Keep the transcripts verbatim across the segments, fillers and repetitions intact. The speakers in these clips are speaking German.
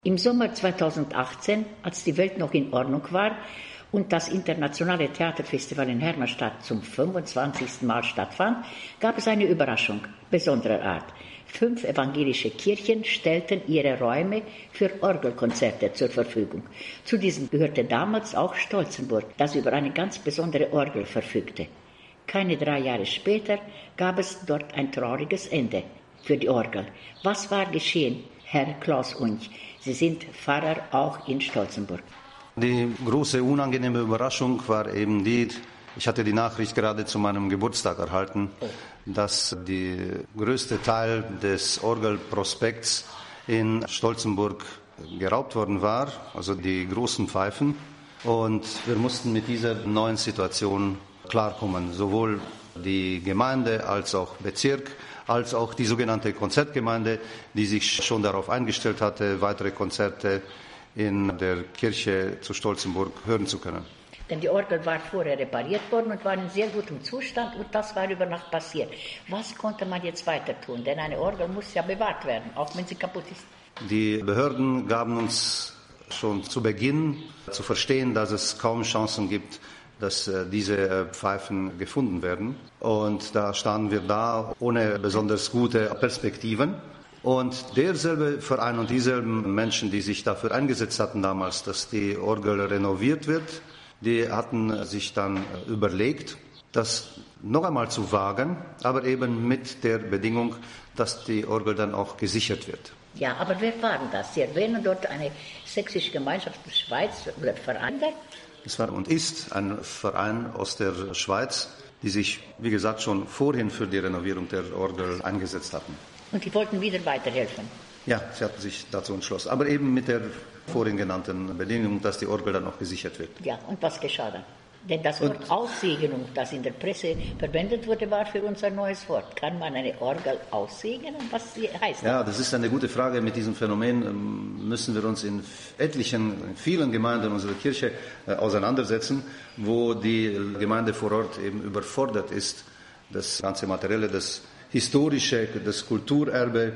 Im Sommer zweitausendachtzehn, als die Welt noch in Ordnung war und das internationale Theaterfestival in Hermannstadt zum fünfundzwanzigsten Mal stattfand, gab es eine Überraschung besonderer Art. Fünf evangelische Kirchen stellten ihre Räume für Orgelkonzerte zur Verfügung. Zu diesen gehörte damals auch Stolzenburg, das über eine ganz besondere Orgel verfügte. Keine drei Jahre später gab es dort ein trauriges Ende für die Orgel. Was war geschehen, Herr Klaus Unch? Sie sind Pfarrer auch in Stolzenburg. Die große unangenehme Überraschung war eben die, ich hatte die Nachricht gerade zu meinem Geburtstag erhalten, dass der größte Teil des Orgelprospekts in Stolzenburg geraubt worden war, also die großen Pfeifen. Und wir mussten mit dieser neuen Situation klarkommen, sowohl die Gemeinde als auch Bezirk, als auch die sogenannte Konzertgemeinde, die sich schon darauf eingestellt hatte, weitere Konzerte in der Kirche zu Stolzenburg hören zu können. Denn die Orgel war vorher repariert worden und war in sehr gutem Zustand und das war über Nacht passiert. Was konnte man jetzt weiter tun? Denn eine Orgel muss ja bewahrt werden, auch wenn sie kaputt ist. Die Behörden gaben uns schon zu Beginn zu verstehen, dass es kaum Chancen gibt, dass äh, diese äh, Pfeifen gefunden werden. Und da standen wir da ohne besonders gute Perspektiven. Und derselbe Verein und dieselben Menschen, die sich dafür eingesetzt hatten damals, dass die Orgel renoviert wird, die hatten sich dann überlegt, das noch einmal zu wagen, aber eben mit der Bedingung, dass die Orgel dann auch gesichert wird. Ja, aber wer waren das? Sie erwähnen dort eine sächsische Gemeinschaft der Schweiz oder Verein. Es war und ist ein Verein aus der Schweiz, die sich, wie gesagt, schon vorhin für die Renovierung der Orgel eingesetzt hatten. Und die wollten wieder weiterhelfen? Ja, sie hatten sich dazu entschlossen. Aber eben mit der vorhin genannten Bedingung, dass die Orgel dann auch gesichert wird. Ja, und was geschah dann? Denn das Wort und Aussegnung, das in der Presse verwendet wurde, war für uns ein neues Wort. Kann man eine Orgel aussegnen? Was heißt das? Ja, das ist eine gute Frage. Mit diesem Phänomen müssen wir uns in etlichen, in vielen Gemeinden unserer Kirche äh, auseinandersetzen, wo die Gemeinde vor Ort eben überfordert ist, das ganze Materielle, das Historische, das Kulturerbe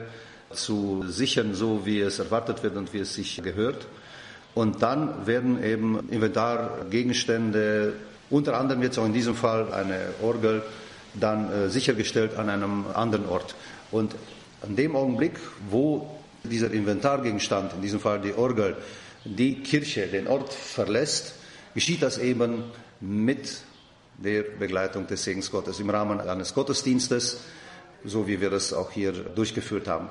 zu sichern, so wie es erwartet wird und wie es sich gehört. Und dann werden eben Inventargegenstände, unter anderem jetzt auch in diesem Fall eine Orgel, dann äh, sichergestellt an einem anderen Ort. Und an dem Augenblick, wo dieser Inventargegenstand, in diesem Fall die Orgel, die Kirche, den Ort verlässt, geschieht das eben mit der Begleitung des Segens Gottes im Rahmen eines Gottesdienstes, so wie wir das auch hier durchgeführt haben.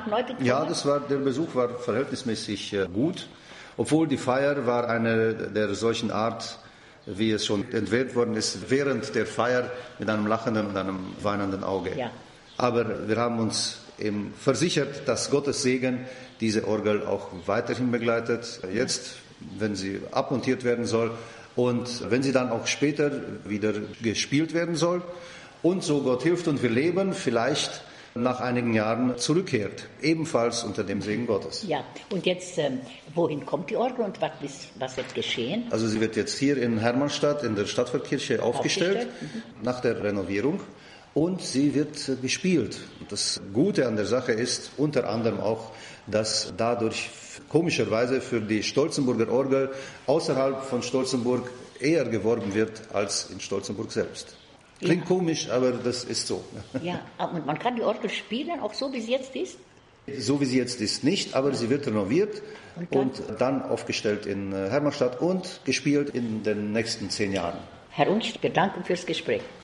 Ja, das war, der Besuch war verhältnismäßig äh, gut. Obwohl die Feier war eine der solchen Art, wie es schon entwählt worden ist, während der Feier mit einem lachenden und einem weinenden Auge. Ja. Aber wir haben uns eben versichert, dass Gottes Segen diese Orgel auch weiterhin begleitet. Jetzt, wenn sie abmontiert werden soll und wenn sie dann auch später wieder gespielt werden soll und so Gott hilft und wir leben, vielleicht nach einigen Jahren zurückkehrt, ebenfalls unter dem Segen Gottes. Ja, und jetzt, ähm, wohin kommt die Orgel und was, was wird geschehen? Also sie wird jetzt hier in Hermannstadt in der Stadtpfarrkirche aufgestellt, aufgestellt? Mhm. nach der Renovierung und sie wird äh, gespielt. Und das Gute an der Sache ist unter anderem auch, dass dadurch komischerweise für die Stolzenburger Orgel außerhalb von Stolzenburg eher geworben wird als in Stolzenburg selbst. Klingt ja. komisch, aber das ist so. Ja, und man kann die Orgel spielen, auch so wie sie jetzt ist? So wie sie jetzt ist nicht, aber sie wird renoviert und dann, und dann aufgestellt in Hermannstadt und gespielt in den nächsten zehn Jahren. Herr Unch, wir danken fürs Gespräch.